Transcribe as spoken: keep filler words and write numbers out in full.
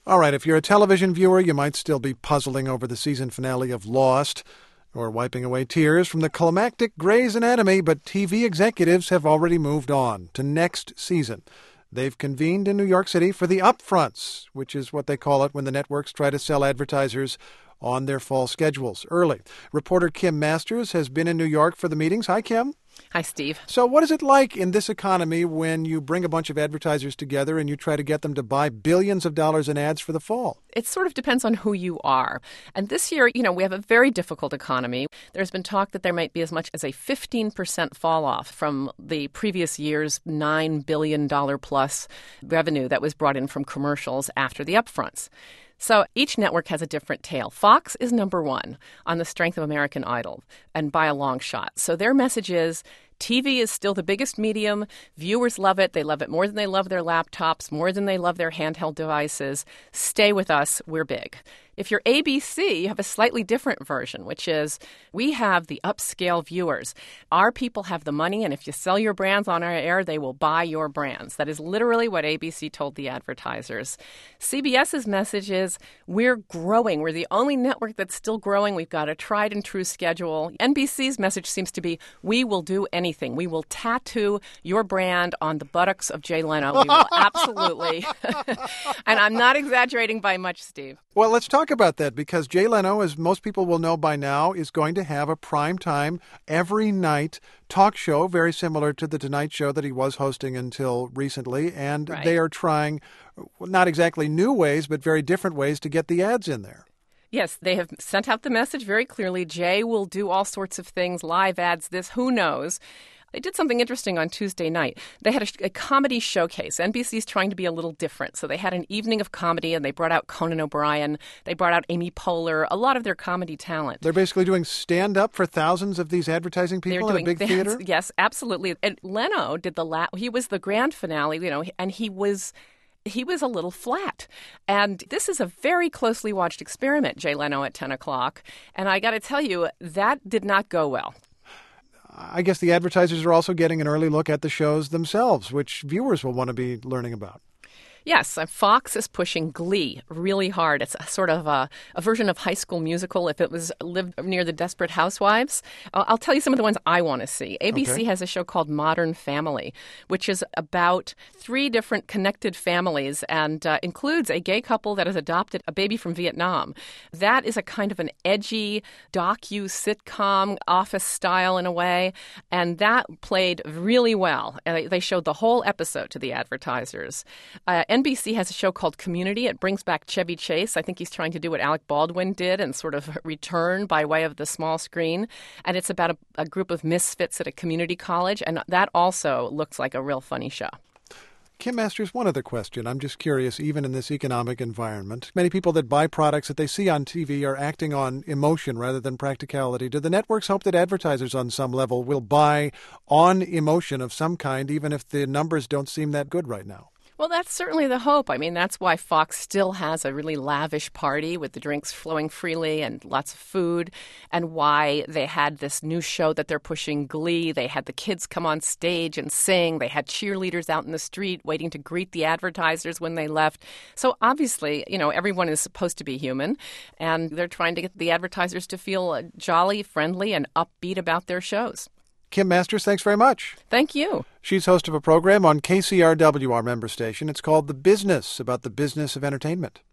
All right, if you're a television viewer, you might still be puzzling over the season finale of Lost or wiping away tears from the climactic Grey's Anatomy, but T V executives have already moved on to next season. They've convened in New York City for the upfronts, which is what they call it when the networks try to sell advertisers on their fall schedules early. Reporter Kim Masters has been in New York for the meetings. Hi, Kim. Hi, Steve. So what is it like in this economy when you bring a bunch of advertisers together and you try to get them to buy billions of dollars in ads for the fall? It sort of depends on who you are. And this year, you know, we have a very difficult economy. There's been talk that there might be as much as a fifteen percent fall off from the previous year's nine billion dollars plus revenue that was brought in from commercials after the upfronts. So each network has a different tale. Fox is number one on the strength of American Idol, and by a long shot. So their message is T V is still the biggest medium. Viewers love it. They love it more than they love their laptops, more than they love their handheld devices. Stay with us. We're big. If you're A B C, you have a slightly different version, which is we have the upscale viewers. Our people have the money, and if you sell your brands on our air, they will buy your brands. That is literally what A B C told the advertisers. CBS's message is we're growing. We're the only network that's still growing. We've got a tried and true schedule. N B C's message seems to be we will do anything. We will tattoo your brand on the buttocks of Jay Leno. We will absolutely. And I'm not exaggerating by much, Steve. Well, let's talk about that, because Jay Leno, as most people will know by now, is going to have a primetime every night talk show, very similar to the Tonight Show that he was hosting until recently. And Right. They are trying, not exactly new ways, but very different ways to get the ads in there. Yes, they have sent out the message very clearly. Jay will do all sorts of things, live ads, this, who knows. They did something interesting on Tuesday night. They had a, a comedy showcase. N B C's trying to be a little different. So they had an evening of comedy, and they brought out Conan O'Brien. They brought out Amy Poehler, a lot of their comedy talent. They're basically doing stand-up for thousands of these advertising people They're in doing a big theater? Yes, absolutely. And Leno did the la- he was the grand finale, you know, and he was he was a little flat. And this is a very closely watched experiment, Jay Leno at ten o'clock. And I got to tell you, that did not go well. I guess the advertisers are also getting an early look at the shows themselves, which viewers will want to be learning about. Yes, uh, Fox is pushing Glee really hard. It's a sort of a, a version of High School Musical if it was lived near the Desperate Housewives. I'll, I'll tell you some of the ones I want to see. A B C Okay. has a show called Modern Family, which is about three different connected families and uh, includes a gay couple that has adopted a baby from Vietnam. That is a kind of an edgy docu-sitcom, office style in a way, and that played really well. Uh, they showed the whole episode to the advertisers. Uh, N B C has a show called Community. It brings back Chevy Chase. I think he's trying to do what Alec Baldwin did and sort of return by way of the small screen. And it's about a, a group of misfits at a community college. And that also looks like a real funny show. Kim Masters, one other question. I'm just curious, even in this economic environment, many people that buy products that they see on T V are acting on emotion rather than practicality. Do the networks hope that advertisers on some level will buy on emotion of some kind, even if the numbers don't seem that good right now? Well, that's certainly the hope. I mean, that's why Fox still has a really lavish party with the drinks flowing freely and lots of food, and why they had this new show that they're pushing, Glee. They had the kids come on stage and sing. They had cheerleaders out in the street waiting to greet the advertisers when they left. So obviously, you know, everyone is supposed to be human, and they're trying to get the advertisers to feel jolly, friendly, and upbeat about their shows. Kim Masters, thanks very much. Thank you. She's host of a program on K C R W, our member station. It's called The Business, about the business of entertainment.